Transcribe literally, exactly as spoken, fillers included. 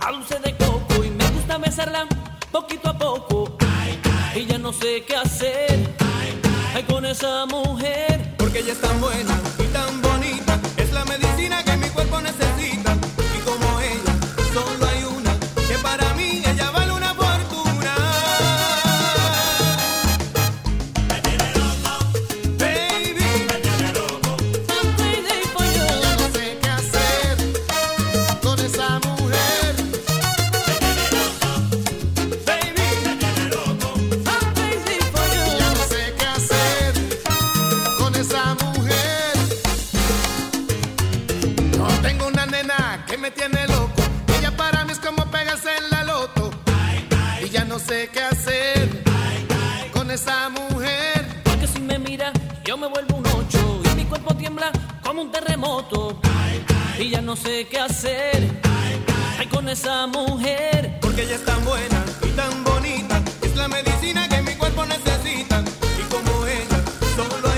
a dulce de coco y me gusta besarla poquito a poco. Y ya no sé qué hacer ay, con esa mujer. Porque ella es tan buena y tan bonita, es la medicina que mi cuerpo necesita. Y como ella, solo hay una, que para mí ella vale una fortuna. Me tiene loco, Baby, me tiene loco. I'm crazy for you. Ya no sé qué hacer con esa mujer. Me tiene loco, baby, me tiene loco. I'm crazy for you. Ya no sé qué hacer con esa mujer. No tengo una nena que me tiene loco. Ella para mí es como pegarse en la loto. Y ya no sé qué hacer con esa mujer. Porque si me mira, yo me vuelvo un ocho y mi cuerpo tiembla como un terremoto. Y ya no sé qué hacer ay, con esa mujer. porque ella es tan buena y tan bonita, es la medicina que mi cuerpo necesita. Y como ella, solo